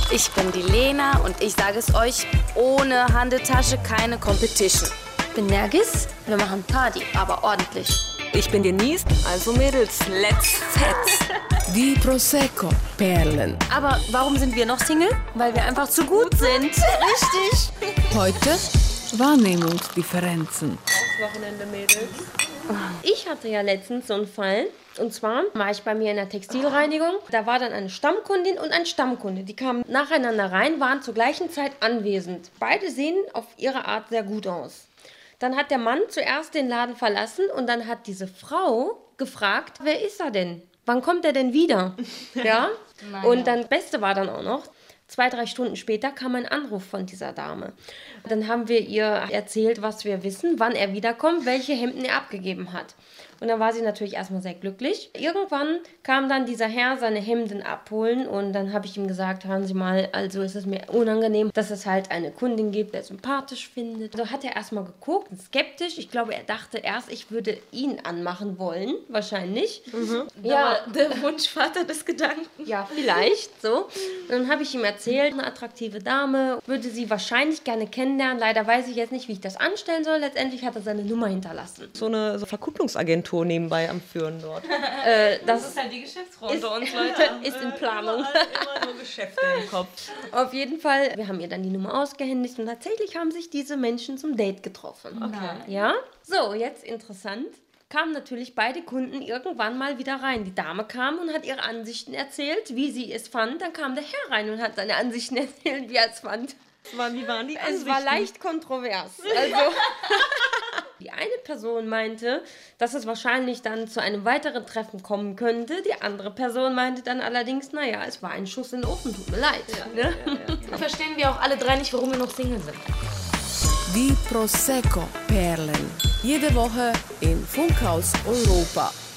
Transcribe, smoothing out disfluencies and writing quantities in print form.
Ich bin die Lena und ich sage es euch, ohne Handeltasche keine Competition. Ich bin Nergis, wir machen Party, aber ordentlich. Ich bin Denise, also Mädels, let's fetz. Die Prosecco-Perlen. Aber warum sind wir noch Single? Weil wir einfach zu gut sind. Richtig. Heute Wahrnehmungsdifferenzen. Wochenende, Mädels. Ich hatte ja letztens so einen Fall. Und zwar war ich bei mir in der Textilreinigung. Da war dann eine Stammkundin und ein Stammkunde. Die kamen nacheinander rein, waren zur gleichen Zeit anwesend. Beide sehen auf ihre Art sehr gut aus. Dann hat der Mann zuerst den Laden verlassen und dann hat diese Frau gefragt, wer ist er denn? Wann kommt er denn wieder? Ja? Und dann, das Beste war dann auch noch, 2-3 Stunden später kam ein Anruf von dieser Dame. Dann haben wir ihr erzählt, was wir wissen, wann er wiederkommt, welche Hemden er abgegeben hat. Und dann war sie natürlich erstmal sehr glücklich. Irgendwann kam dann dieser Herr seine Hemden abholen und dann habe ich ihm gesagt, hören Sie mal, also ist es mir unangenehm, dass es halt eine Kundin gibt, der sympathisch findet. So hat er erstmal geguckt, skeptisch. Ich glaube, er dachte erst, ich würde ihn anmachen wollen, wahrscheinlich. Ja, der Wunschvater des Gedanken. Ja, vielleicht, so. Und dann habe ich ihm erzählt, eine attraktive Dame, würde sie wahrscheinlich gerne kennenlernen. Leider weiß ich jetzt nicht, wie ich das anstellen soll. Letztendlich hat er seine Nummer hinterlassen. So eine Verkupplungsagentur nebenbei am Führen dort. Das ist halt die Geschäftsfrau unter uns, Leute. Ist in Planung. Immer nur Geschäfte im Kopf. Auf jeden Fall, wir haben ihr dann die Nummer ausgehändigt und tatsächlich haben sich diese Menschen zum Date getroffen. Okay. Ja? So, jetzt interessant. Kamen natürlich beide Kunden irgendwann mal wieder rein. Die Dame kam und hat ihre Ansichten erzählt, wie sie es fand. Dann kam der Herr rein und hat seine Ansichten erzählt, wie er es fand. Wie waren die Ansichten? Es war leicht kontrovers. Also, die eine Person meinte, dass es wahrscheinlich dann zu einem weiteren Treffen kommen könnte. Die andere Person meinte dann allerdings, naja, es war ein Schuss in den Ofen, tut mir leid. Ja, ne? Verstehen wir auch alle drei nicht, warum wir noch Single sind. Die Prosecco-Perlen. Jede Woche in Funkhaus Europa.